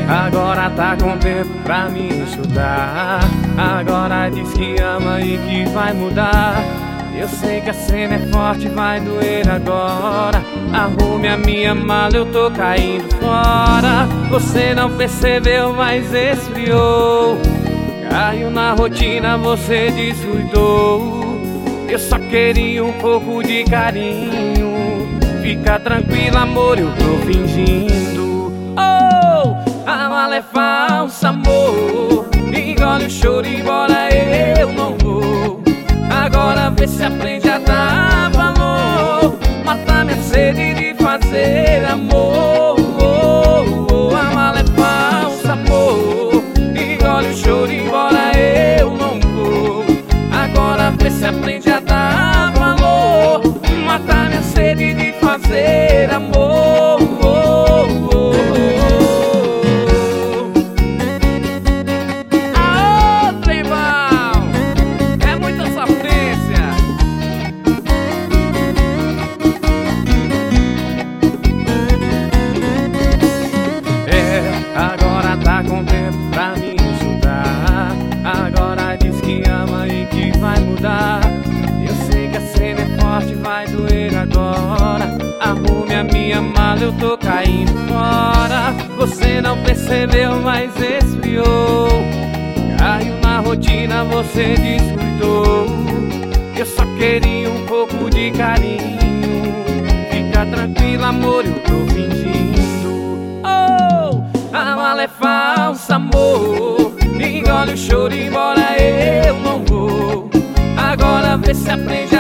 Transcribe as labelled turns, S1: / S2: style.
S1: Agora tá com tempo pra me estudar. Agora diz que ama e que vai mudar. Eu sei que a cena é forte, vai doer agora. Arrume a minha mala, eu tô caindo fora. Você não percebeu, mas esfriou. Caiu na rotina, você descuidou. Eu só queria um pouco de carinho. Fica tranquila, amor, eu tô fingindo. Oh, a mala é falsa, amor. Engole o choro e embora, eu não vou. Agora vê se aprende a dar valor. Mata minha sede de fazer amor. A mala é falsa, amor. Engole o choro e embora, eu não vou. Agora vê se aprende a dar valor. Mata minha sede de fazer amor. Aô, tribal, é muita sofrência. Agora tá com tempo pra me ajudar. Agora diz que ama e que vai mudar. Eu sei que a cena é forte, vai doer agora. Arrume a minha mala, eu tô caindo fora. Você não percebeu, mas esfriou. Caiu na rotina, você descuidou. Eu só queria um pouco de carinho. Fica tranquila, amor, eu tô fingindo. Oh, a mala é falsa, amor. Engole o choro e embora, eu não vou. Agora vê se aprende